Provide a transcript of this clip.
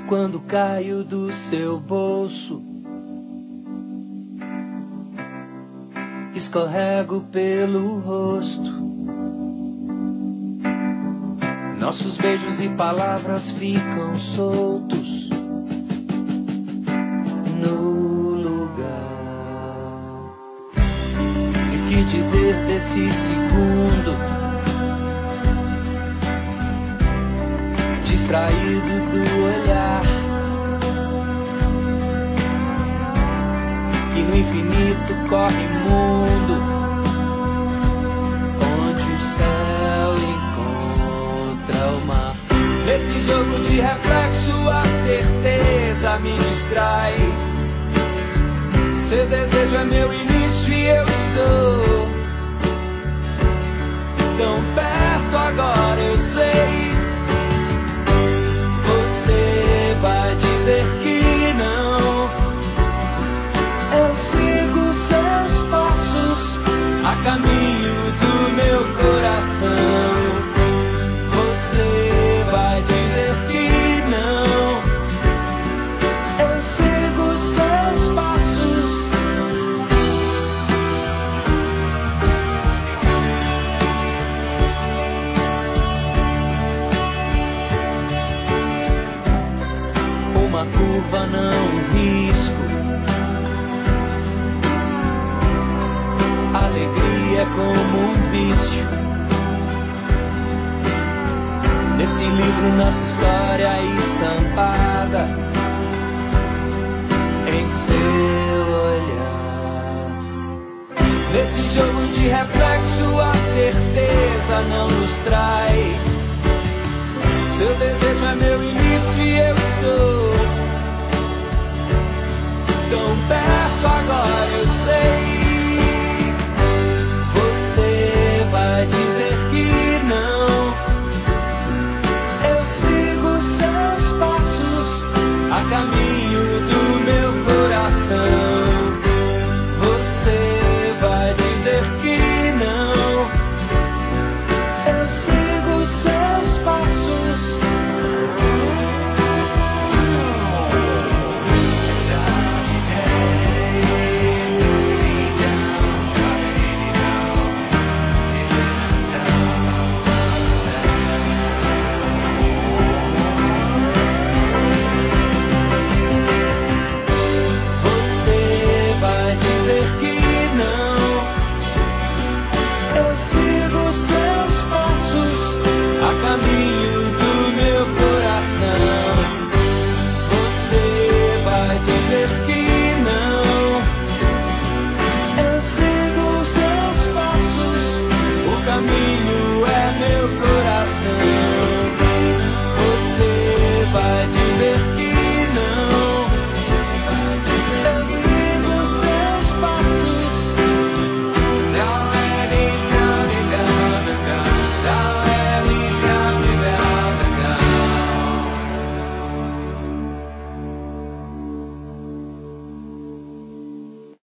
quando caio do seu bolso, escorrego pelo rosto. Nossos beijos e palavras ficam soltos no lugar. E o que dizer desse segundo distraído do olhar, que no infinito corre mundo, onde o céu encontra o mar. Nesse jogo de reflexo a certeza me distrai. Seu desejo é meu início e eu estou tão perto agora, eu sei. Você vai dizer que não. Eu sigo seus passos a caminho do meu coração. Você vai dizer que não. Eu sigo seus passos. Uma curva, não um risco. Alegria é como um vício. Nesse livro nossa história estampada.